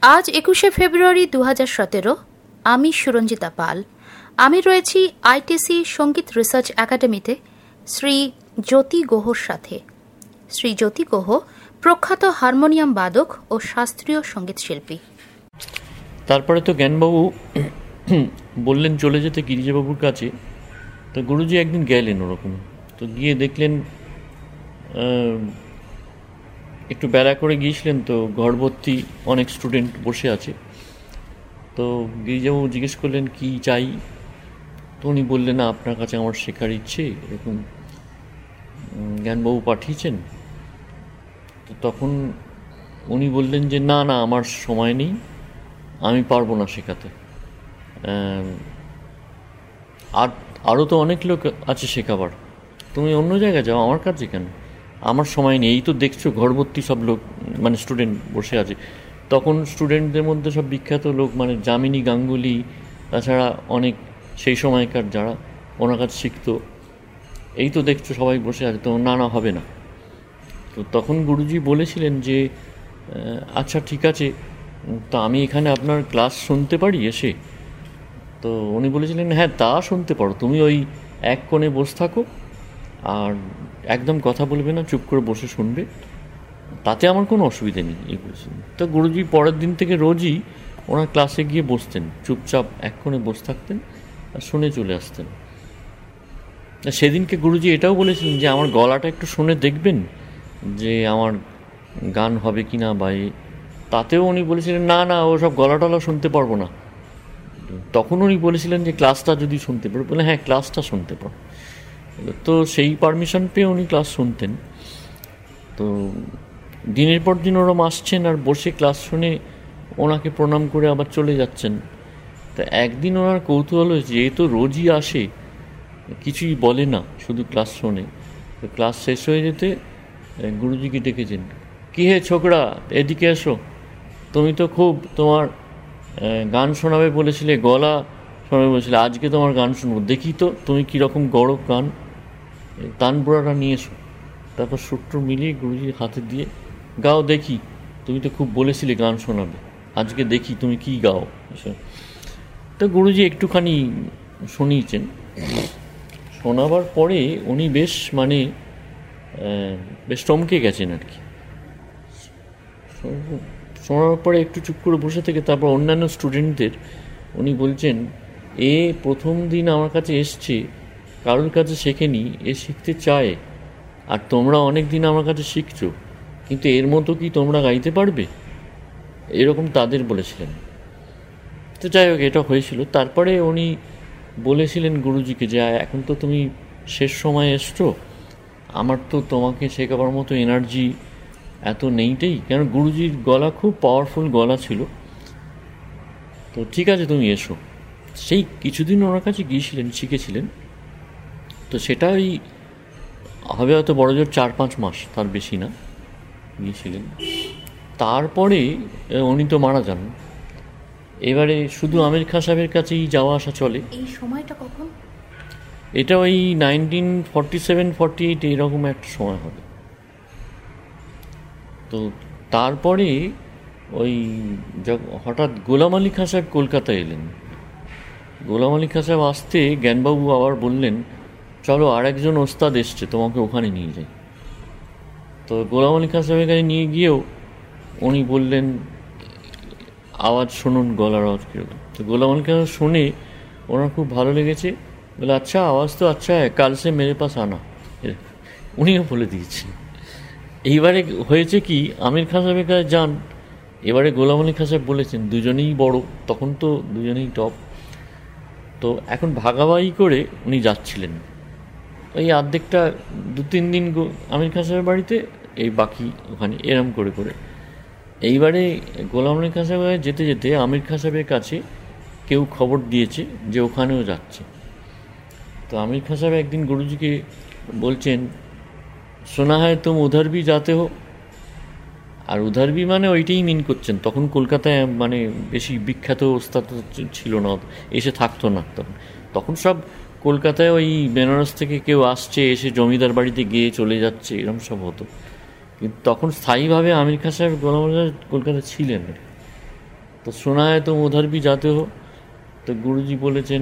আজ 21শে ফেব্রুয়ারি 2017। আমি সুরঞ্জিতা পাল। আমি রয়েছি আইটিসি সঙ্গীত রিসার্চ একাডেমিতে শ্রী জ্যোতি গুহর সাথে। শ্রী জ্যোতি গুহ প্রখ্যাত হারমোনিয়াম বাদক ও শাস্ত্রীয় সঙ্গীত শিল্পী। তারপরে তো জ্ঞানবাবু বললেন চলে যেতে গিরিজাবাবুর কাছে। তো গুরুজি একদিন গেলেন ওরকম, তো গিয়ে দেখলেন একটু বেলা করে গিয়েছিলেন, তো ঘরভর্তি অনেক স্টুডেন্ট বসে আছে। তো গিরিজাবাবু জিজ্ঞেস করলেন কি চাই। তো উনি বললেন, না আপনার কাছে আমার শেখার ইচ্ছে, এরকম জ্ঞানবাবু পাঠিয়েছেন। তো তখন উনি বললেন যে না না, আমার সময় নেই, আমি পারবো না শেখাতে। আর আরও তো অনেক লোক আছে শেখাবার, তুমি অন্য জায়গায় যাও, আমার কাছে কেন? আমার সময় নেই, এই তো দেখছো ঘরভর্তি সব লোক, মানে স্টুডেন্ট বসে আছে। তখন স্টুডেন্টদের মধ্যে সব বিখ্যাত লোক, মানে যামিনী গাঙ্গুলি, তাছাড়া অনেক সেই সময়কার যারা ওনার কাছে শিখতো, এই তো দেখছো সবাই বসে আছে, তো না না হবে না। তো তখন গুরুজি বলেছিলেন যে আচ্ছা ঠিক আছে, তো আমি এখানে আপনার ক্লাস শুনতে পারি এসে? তো উনি বলেছিলেন হ্যাঁ তা শুনতে পারো, তুমি ওই এক কোণে বসে থাকো আর একদম কথা বলবে না, চুপ করে বসে শুনবে, তাতে আমার কোনো অসুবিধা নেই, এই বলেছিলেন। তো গুরুজি পরের দিন থেকে রোজই ওনার ক্লাসে গিয়ে বসতেন, চুপচাপ এক কোণে বসে থাকতেন আর শুনে চলে আসতেন। সেদিনকে গুরুজি এটাও বলেছিলেন যে আমার গলাটা একটু শুনে দেখবেন যে আমার গান হবে কি না, বা তাতেও উনি বলেছিলেন না না, ও সব গলা টলা শুনতে পারবো না। তখন উনি বলেছিলেন যে ক্লাসটা যদি শুনতে পারো, বলে হ্যাঁ ক্লাসটা শুনতে পারো। তো সেই পারমিশন পেয়ে উনি ক্লাস শুনতেন। তো দিনের পর দিন ওরম আসছেন আর বসে ক্লাস শুনে ওনাকে প্রণাম করে আবার চলে যাচ্ছেন। তা একদিন ওনার কৌতূহল হয়েছে, যেহেতু রোজই আসে, কিছুই বলে না, শুধু ক্লাস শোনে। তো ক্লাস শেষ হয়ে যেতে গুরুজিকে ডেকেছেন, কী হে ছোকরা, এদিকে এসো, তুমি তো খুব তোমার গান শোনাবে বলেছিলে, গলা শোনাবে বলেছিলে, আজকে তোমার গান শুনবো, দেখি তো তুমি কীরকম গড়ো গান, তানপুরাটা নিয়ে এসো। তারপর সূত্র মিলিয়ে গুরুজির হাতে দিয়ে, গাও দেখি, তুমি তো খুব বলেছিলে গান শোনাবে, আজকে দেখি তুমি কি গাও। তো গুরুজি একটুখানি শুনিয়েছেন। শোনাবার পরে উনি বেশ চমকে গেছেন আর কি। শোনার পরে একটু চুপ করে বসে থেকে তারপর অন্যান্য স্টুডেন্টদের উনি বলছেন, এ প্রথম দিন আমার কাছে এসছে, কারোর কাছে শেখেনি, এ শিখতে চায়, আর তোমরা অনেক দিন আমার কাছে শিখছো, কিন্তু এর মতো কি তোমরা গাইতে পারবে? এরকম তাদের বলেছিলেন। তো যাই হোক, এটা হয়েছিল। তারপরে উনি বলেছিলেন গুরুজিকে যে এখন তো তুমি শেষ সময় এসছো, আমার তো তোমাকে শেখাবার মতো এনার্জি এত নেইটাই, কেন গুরুজির গলা খুব পাওয়ারফুল গলা ছিল। তো ঠিক আছে তুমি এসো। সেই কিছুদিন ওনার কাছে গিয়েছিলেন, শিখেছিলেন। তো সেটাই হবে হয়তো বড় জোর 4-5 মাস, তার বেশি না, গিয়েছিলেন। তারপরে উনি তো মারা যান। এবারে শুধু আমির খাঁ সাহেবের কাছেই যাওয়া আসা চলে। এই সময়টা কখন? এটা ওই 1947-48 এইরকম একটা সময় হবে। তো তারপরে ওই হঠাৎ গোলাম আলী খাঁ সাহেব কলকাতায় এলেন। গোলাম আলী খাঁ সাহেব আসতে জ্ঞানবাবু আবার বললেন, চলো আর একজন ওস্তাদ এসছে, তোমাকে ওখানে নিয়ে যাই। তো গোলাম আলী খাঁ সাহেবের কাছে নিয়ে গিয়েও উনি বললেন, আওয়াজ শুনুন, গলার আওয়াজ কীরকম। তো গোলাম আলী খাঁ শুনে ওনার খুব ভালো লেগেছে, বলে আচ্ছা আওয়াজ তো আচ্ছা হ্যাঁ, কাল সে মেরে পাস আনা, উনিও বলে দিয়েছেন। এইবারে হয়েছে কি, আমির খাঁ সাহেবের কাছে যান, এবারে গোলাম আলী খাঁ সাহেব বলেছেন, দুজনেই বড়, তখন তো দুজনেই টপ। তো এখন ভাগাভাগি করে উনি যাচ্ছিলেন, এই অর্ধেকটা 2-3 দিন আমির খাঁ সাহেবের বাড়িতে, এই বাকি ওখানে, এরম করে করে। এইবারে গোলাম আলী খাঁ সাহেব যেতে যেতে আমির খাঁ সাহেবের কাছে কেউ খবর দিয়েছে যে ওখানেও যাচ্ছে। তো আমির খাঁ সাহেব একদিন গুরুজিকে বলছেন, শোনা হয় তুম উধার ভি যাতে হো। আর উধার ভি মানে ওইটাই মিন করছেন, তখন কলকাতায় মানে বেশি বিখ্যাত ওস্তাদ ছিল না, এসে থাকতো না তখন। তখন সব কলকাতায় ওই বেনারস থেকে কেউ আসছে, এসে জমিদার বাড়িতে গিয়ে চলে যাচ্ছে, এরকম সব হতো। কিন্তু তখন স্থায়ীভাবে আমির খাঁ সাহেব গোলাম আলী কলকাতা ছিলেন। তো শোনা হয় তো উধার ভি যাতে হো। তো গুরুজি বলেছেন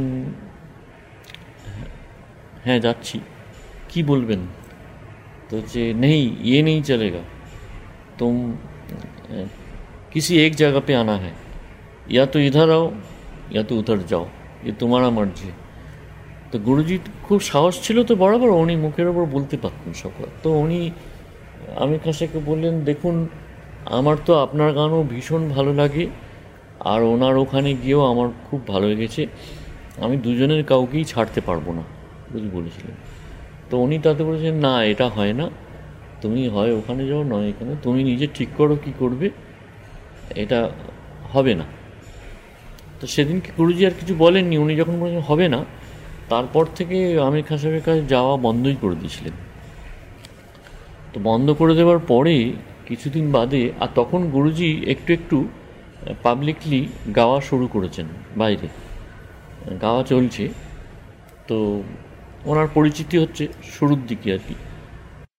হ্যাঁ যাচ্ছি। কি বলবেন? तो जे नहीं ये नहीं चलेगा, तुम किसी एक जगह पे आना है, या तो इधर आओ या तो उधर जाओ, ये तुम्हारा मर्जी। তো গুরুজি খুব সাহস ছিল তো বরাবর, উনি মুখের ওপর বলতে পারতেন সব কথা। তো উনি আমির খান সাহেবকে বললেন, দেখুন আমার তো আপনার গানও ভীষণ ভালো লাগে, আর ওনার ওখানে গিয়েও আমার খুব ভালো লেগেছে, আমি দুজনের কাউকেই ছাড়তে পারবো না, গুরুজি বলেছিলেন। তো উনি তাতে বলেছেন, না এটা হয় না, তুমি হয় ওখানে যাও নয় এখানে, তুমি নিজে ঠিক করো কী করবে, এটা হবে না। তো সেদিনকে গুরুজি আর কিছু বলেননি। উনি যখন বলেছেন হবে না, তারপর থেকে আমির খান সাহেবের কাছে যাওয়া বন্ধই করে দিয়েছিলেন। তো বন্ধ করে দেওয়ার পরে কিছুদিন বাদে, আর তখন গুরুজি একটু একটু পাবলিকলি গাওয়া শুরু করেছেন, বাইরে গাওয়া চলছে। তো ওনার পরিচিতি হচ্ছে শুরুর দিকে আর কি।